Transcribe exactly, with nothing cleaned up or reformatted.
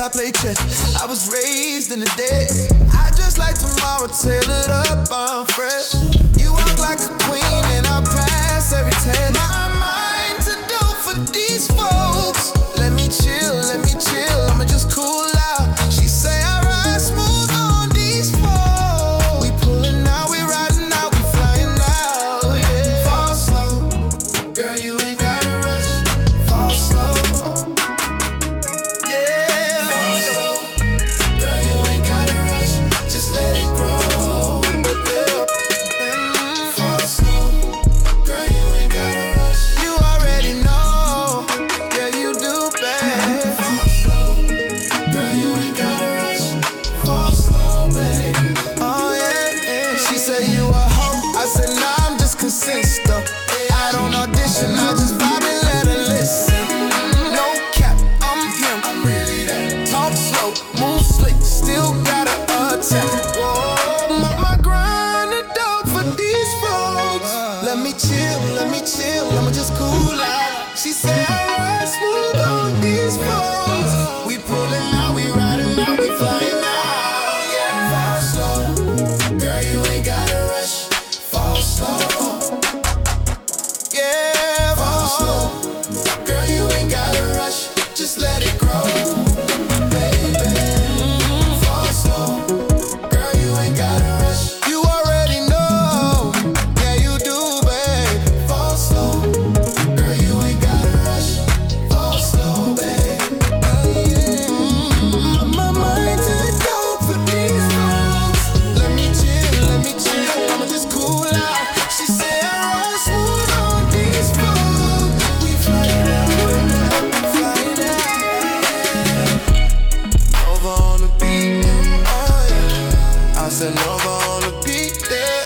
I play chess. I was raised in the dead. I just like tomorrow, tail it up, I'm fresh. You walk like a queen and I pass every test. My mind to do for these folks. Let me chill, let me chill, I'ma just cool out. She say I ride smooth on these folks. We pulling out, we riding out, we flying out, yeah. Fall slow, girl, you ain't gotta rush. Fall slow, yeah. Fall slow, girl, you ain't gotta rush. Just let it grow, yeah. Mm, fall slow, girl, you ain't gotta rush. You already know, yeah, you do, babe. Fall slow, girl, you ain't gotta rush. Fall slow, babe. Oh yeah, yeah. She said you a hoe. I said nah, I'm just consistent. I don't audition, I just vibe and let her listen. No cap, I'm him. I'm really that. Talk slow, move slick, still gotta attack. Whoa, my, my grind a dog for these folks. Let me chill, let me chill, I'ma just cool out. She said I ride smooth on these folks. We pulling out, we riding out, we flying out. Yeah, fall slow, girl, you ain't gotta rush. Fall slow, yeah, fall slow, girl, you ain't gotta rush. Just let it grow, baby. Mm, fall slow, girl, you ain't gotta rush. You already know, yeah, you do, babe. Fall slow, girl, you ain't gotta rush. Fall slow, babe. Mm, my mind to the dope for these folks. Let me chill, let me chill, I'ma just cool out. She said I ride smooth on these folks. We flying out, we flying out. Nova on the beat, oh yeah. I said Nova on the beat, yeah.